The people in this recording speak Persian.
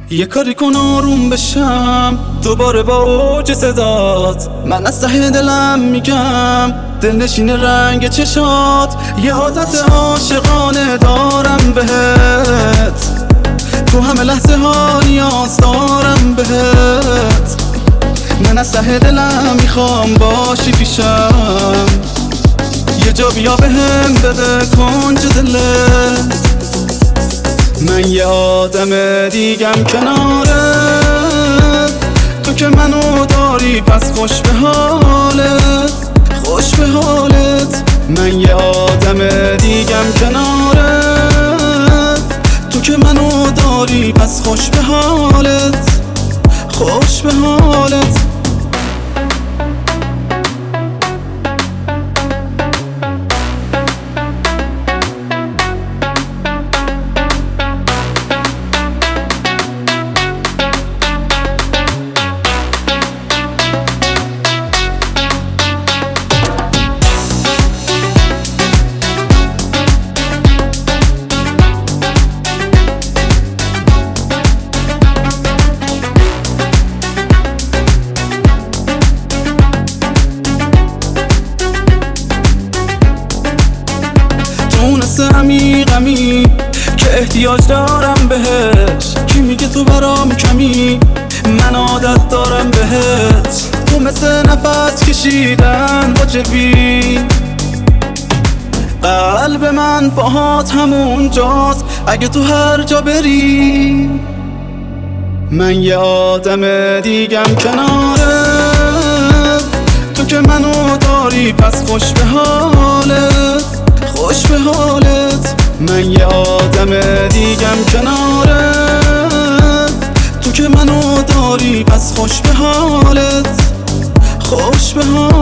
یه کاری کن آروم بشم دوباره با اوج صدات. من از ته دلم میگم دلنشین رنگ چشات. یه عادت عاشقانه دارم بهت، تو همه لحظه ها نیاز دارم بهت. من از ته دلم میخوام باشی پیشم، یه جا بیا بهم بده کنج دلت. من یه آدم دیگم کنارت، تو که منو داری پس خوش به حالت، خوش به حالت. من یه آدم دیگم کنارت، تو که منو داری پس خوش به حالت، خوش به حالت. عمیقمی که احتیاج دارم بهش، کی میگه تو برام کمی؟ من عادت دارم بهت، تو مثل نفس کشیدن واجبی. قلب من باهات همون جاست اگه تو هر جا بری. من یه آدم دیگم کنارت، تو که منو داری پس خوش به حالت، خوش به حالت. من یه آدم دیگم کنارت، تو که منو داری پس خوش به حالت، خوش به حالت.